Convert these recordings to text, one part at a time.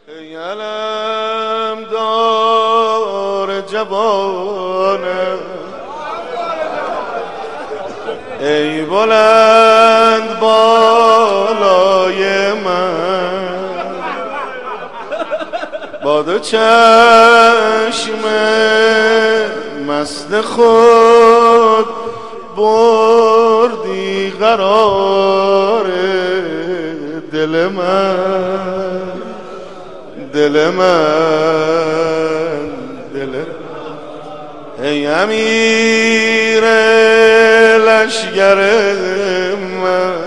ای علم دار جوانم، ای بلند بالای من، با دو چشم مست خود بردی قرار دل من، دل من، دل من. ای امیر لشگر من،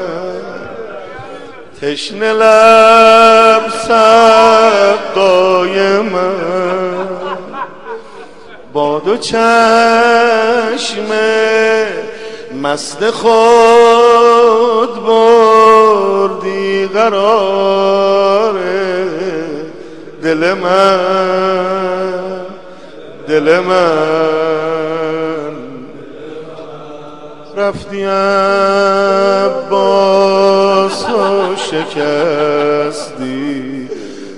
تشنه لب سقای من، با دو چشم مست خود بردی قرار دل من، دل من. رفتی عباس و شکستی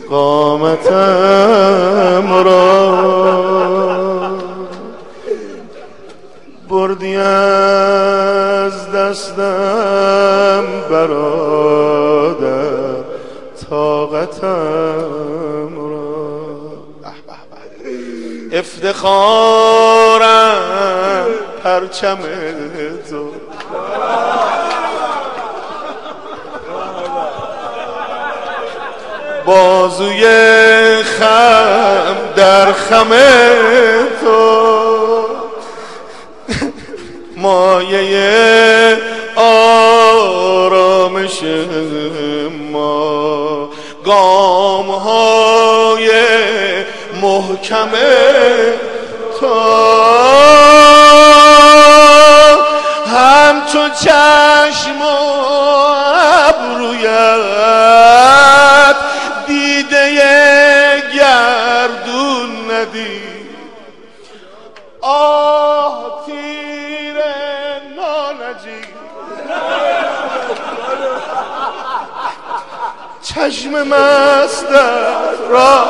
قامتم را، بردی از دستم برادر طاقتم را. افتخارم پرچم تو، بازوی خم در خم تو، مایه آرامش ما، گام‌های محکم تو، همچون چشم و ابرویت دیده گردون ندید. آه تیر نانجی، چشم مستت را.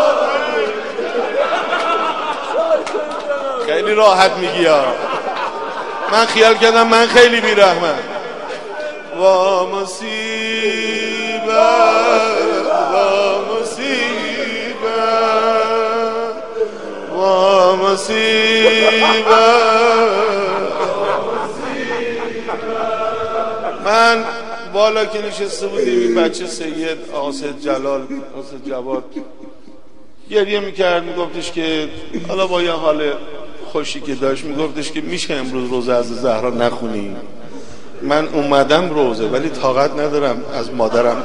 خیلی راحت میگی ها، من خیال کردم من خیلی بیرحمم. وا مصیبت، وا مصیبت، وا مصیبت. من بالا که نشسته بودیم این بچه سید آصد جلال، آصد جواد گریه میکرد، میگفتش که حالا با یه حال خوشی که داشت میگفتش که میشه امروز روزه از زهرا نخونی؟ من اومدم روزه ولی طاقت ندارم از مادرم.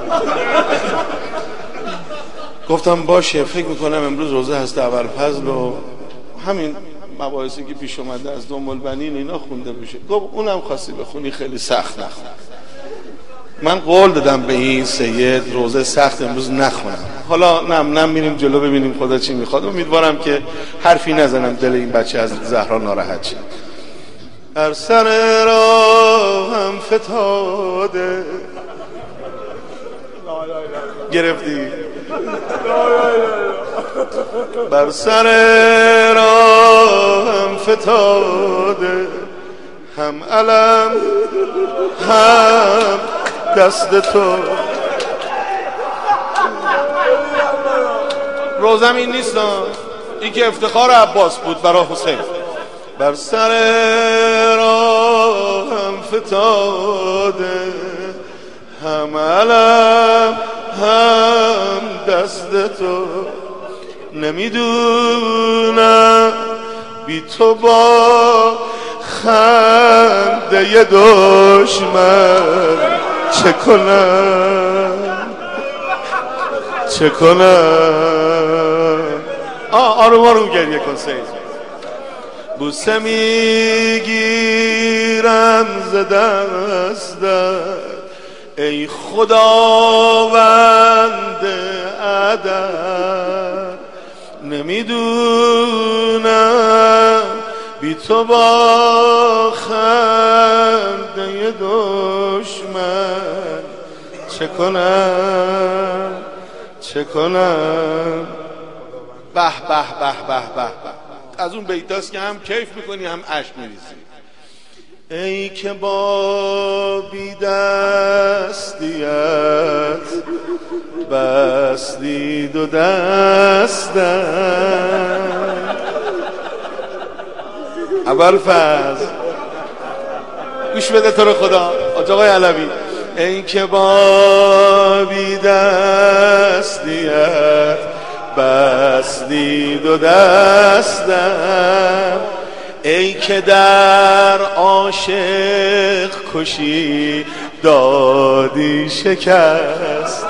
گفتم باشه، فکر میکنم امروز روزه هست ابوالفضل و همین مباحثی که پیش اومده از ام البنین اینا خونده بشه. گفت اونم خواستی بخونی خیلی سخت نخون. من قول دادم به این سید روزه سخت امروز نخونم. حالا نم میریم جلو ببینیم خدا چی میخواد. امیدوارم که حرفی نزنم دل این بچه از زهرا ناراحت شه. هر سر راهم فتاده گرفتی بر سر راهم فتاده، هم علم هم دست تو. روزم این نیست، این که افتخار عباس بود برای حسین. بر سر راهم فتاده، هم علم هم دست تو. نمیدونم بی تو با خنده دشمن چه کنم، چه کنم. آروم آروم گریه کن سید. بوسه میگیرم ز دستت ای خداوند ادب، نمیدونم بی تو با خنده دشمن چه کنم، چه کنم. به به به به به. از اون بیتاست که هم کیف میکنی هم اشک میریزی. ای که با بی‌دستیت بستی دو دستم. ابوالفضل گوش بده تو رو خدا، آقای علوی. ای که با بی‌دستیت بستی دو دستم، ای که در عاشق کشی دادی شکست.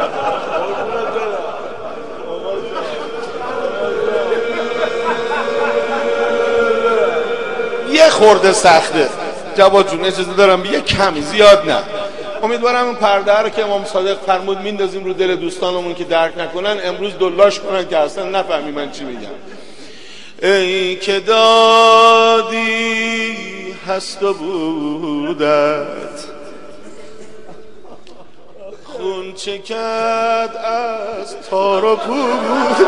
یه خورده سخته جواد جون، اجازه دارم یه کمی، زیاد نه. امیدوارم اون پرده رو که امام صادق فرمود میندازیم رو دل دوستانمون که درک نکنن، امروز دلاش کنن که اصلا نفهمی من چی میگم. ای که دادی هست و بودت، خون چکد از تار و پود.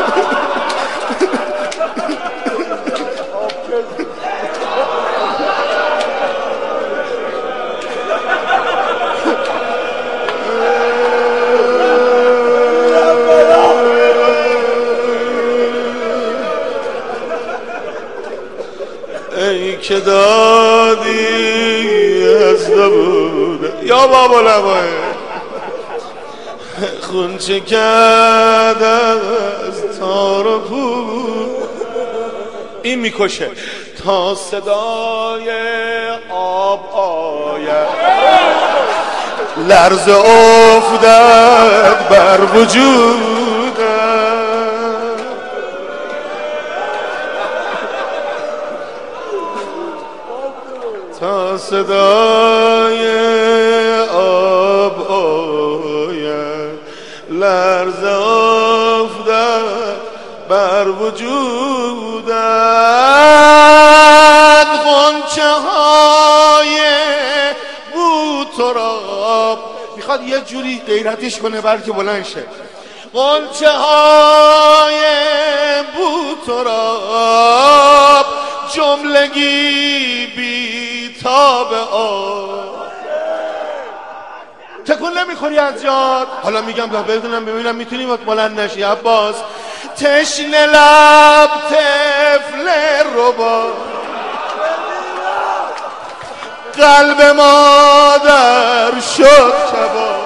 ای که دادی از بود یا بابا لبای خون چکد از تار و پود. این میکشه تا صدای آب آید، لرز افتد بر وجودم. تا صدای آب آید، لرز افتد بر وجودت. غنچه های بو تراب میخواد یه جوری غیرتش کنه بلکه بلند شه. غنچه های بو تراب جملگی بی تاب آب. تکون نمیخوری از جاد؟ حالا میگم تا بدونم ببینم میتونی بلند نشی. عباس تشنه لب طفل ربا، قلب مادر شد کباب.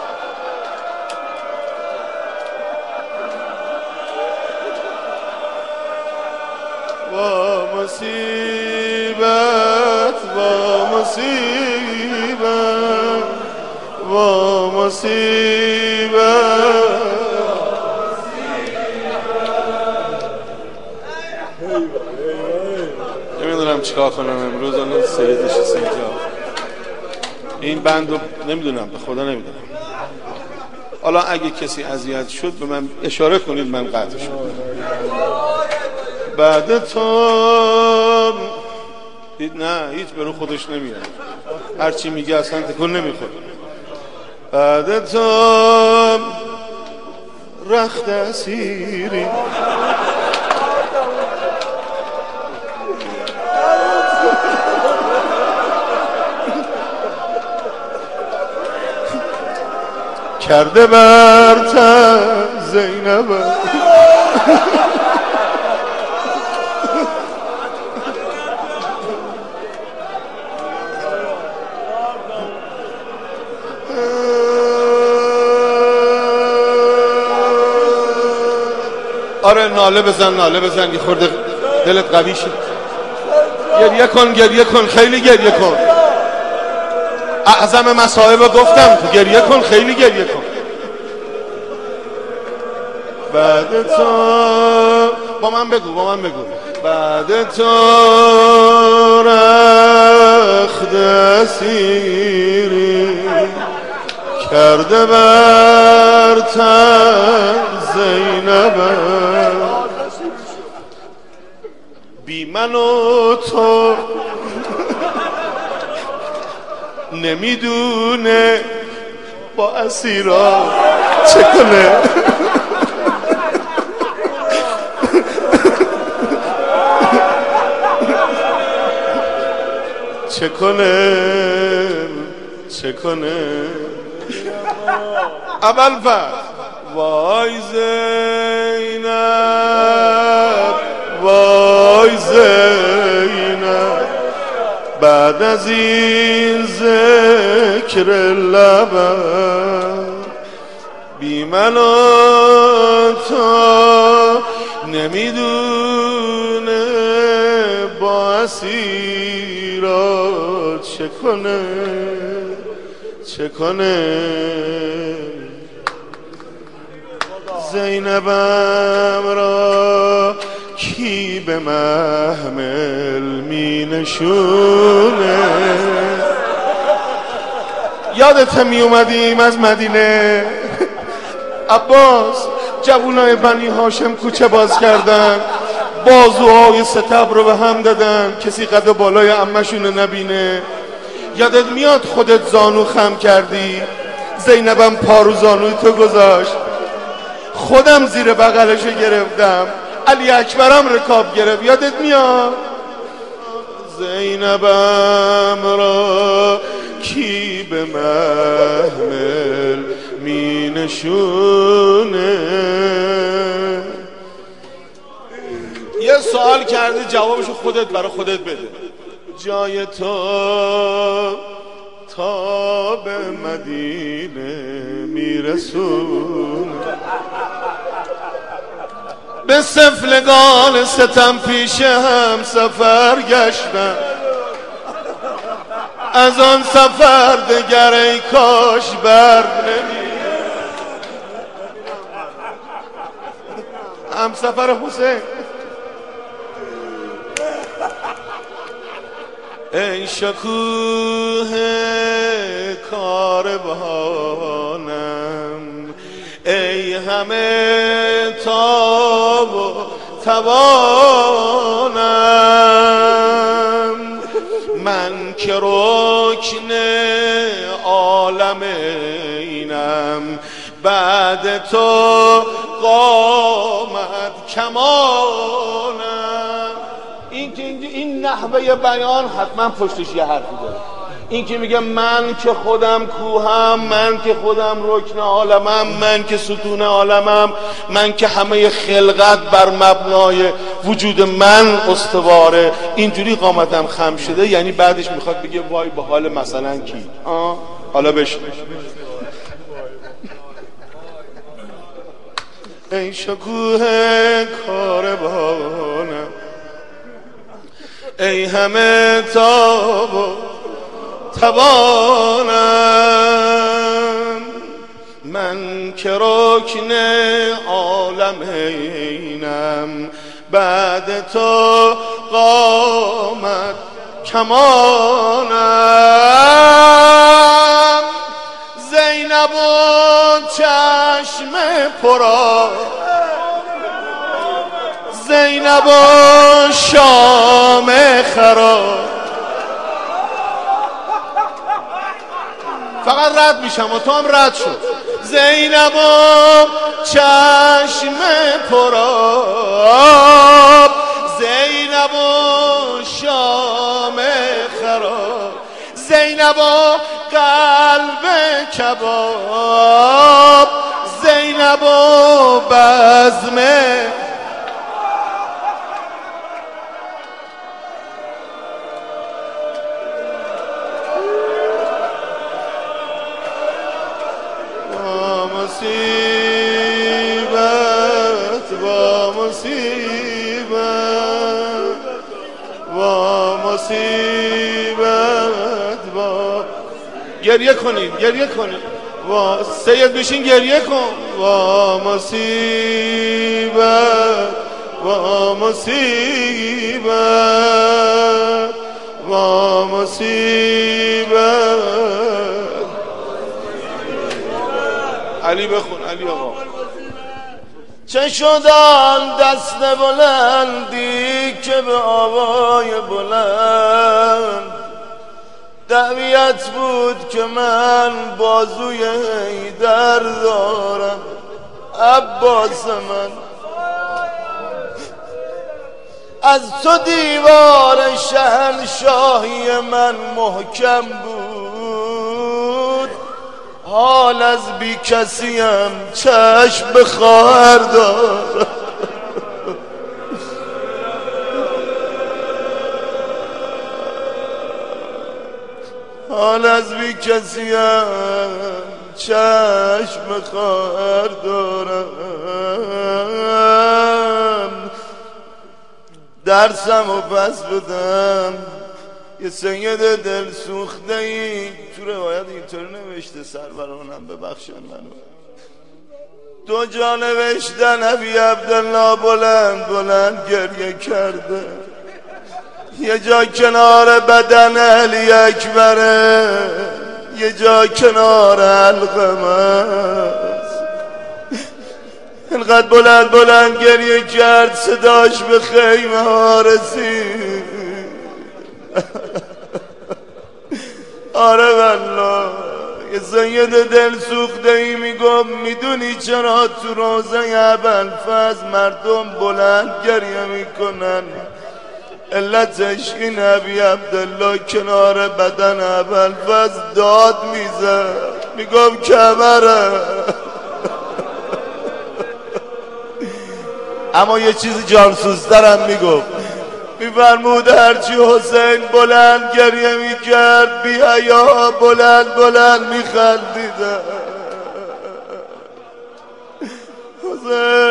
با مصیبت با مصیبت با مصیبت. نمیدونم چیکار کنم امروز، الان سیدش اینجا این بند رو نمیدونم، به خدا نمیدونم. حالا اگه کسی اذیت شد به من اشاره کنید، من قطع شد. بعد تو دید نه هیچ برو خودش نمیاد، هرچی میگه اصلا تکون نمیخوره. بعد تو رخت اسیری، کرده بر تن زینب. آره ناله بزن ناله بزن، یه خورده دلت قوی شد. گریه کن گریه کن، خیلی گریه کن. اعظم مصائب گفتم تو گریه کن، خیلی گریه کن. بعد تو با من بگو با من بگو. بعد تو رخت اسیری، کرده بر تن زینب. بی من و تو نمیدونه با اسیرا چه کنه. چه کنه اول فرد وای زینب وای زینب بعد از این ذکر لبم بی من و تو نمیدونه با اسیرات چه کنه زینبم را کی به محمل می نشونه یادت می اومدیم از مدینه عباس جوانای بنی هاشم کوچه باز کردن بازوهای ستبر رو به هم دادن کسی قد بالای عمشون نبینه یادت میاد خودت زانو خم کردی زینبم پارو زانوی تو گذاشت خودم زیر بغلشو گرفتم علی اکبرم رکاب گرفت یادت میاد زینبم را کی به محمل می نشونه یه سوال کرده جوابشو خودت برای خودت بده جای تو تا به مدینه میرسونه به سفلگان ستم پیش هم سفر گشتم از آن سفر دگر ای کاش بر نمی هم سفر حسین ای شکوه کاروانم ای همه تاب و توانم من که رکن عالم اینم بعد تو قامت کمانم این نحوه بیان حتما پشتش یه حرفی داره این که میگه من که خودم کوهم من که خودم رکن عالمم من که ستون عالمم من که همه خلقت بر مبنای وجود من استواره اینجوری قامتم خم شده یعنی بعدش میخواد بگه وای به حال مثلا کی حالا بشن ای شکوه کاروانم ای همه تاب و توانم من که رکن عالم اینم بعد تو قامت کمانم زینب و چشم پرا زینب و شام خراب فقط رد میشم و تو هم رد شد زینب و چشم پراب زینب و شام خراب زینب و قلب کباب زینب و بزم گریه کنید سید بشین گریه کن وا مصیبت وا مصیبت وا مصیبت علی بخون علی آقا چه شدن دست بلندی که به آوای بلند دعویت بود که من بازوی حیدر دارم عباس من از تو دیوار شهنشاهی من محکم بود، حال از بی کسیم چشم به خواهر دارم. حال از بی کسیم چشم خواهر دارم. درسم و پس بدم. یه سید دل سوخته ای تو روایت اینطور نوشته، سرورانم ببخشن منو، دو جا نوشتن ابی عبدالله بلند بلند گریه کرده، یه جا کنار بدن علی اکبره، یه جا کنار علقمه. اینقدر بلند بلند گریه کرد صداش به خیمه ها رسید. آره والله یه سید دل سوخته ای میگم میدونی چرا تو روزه ابوالفضل مردم بلند گریه میکنن؟ علتش این ابی عبدالله کنار بدن ابوالفضل داد میزد، میگم کمره. اما یه چیزی جانسوزترم میگم، میفرمود هرچی حسین بلند گریه میکرد بی حیا بلند بلند میخندیدن. حسین